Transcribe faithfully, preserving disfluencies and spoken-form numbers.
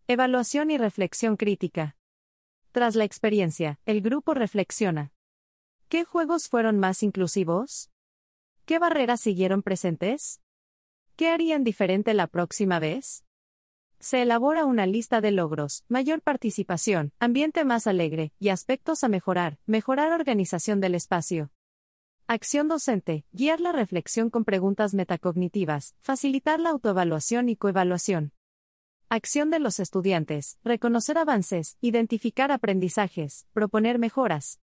Evaluación y reflexión crítica. Tras la experiencia, el grupo reflexiona. ¿Qué juegos fueron más inclusivos? ¿Qué barreras siguieron presentes? ¿Qué harían diferente la próxima vez? Se elabora una lista de logros, mayor participación, ambiente más alegre, y aspectos a mejorar, mejorar organización del espacio. Acción docente, guiar la reflexión con preguntas metacognitivas, facilitar la autoevaluación y coevaluación. Acción de los estudiantes, reconocer avances, identificar aprendizajes, proponer mejoras.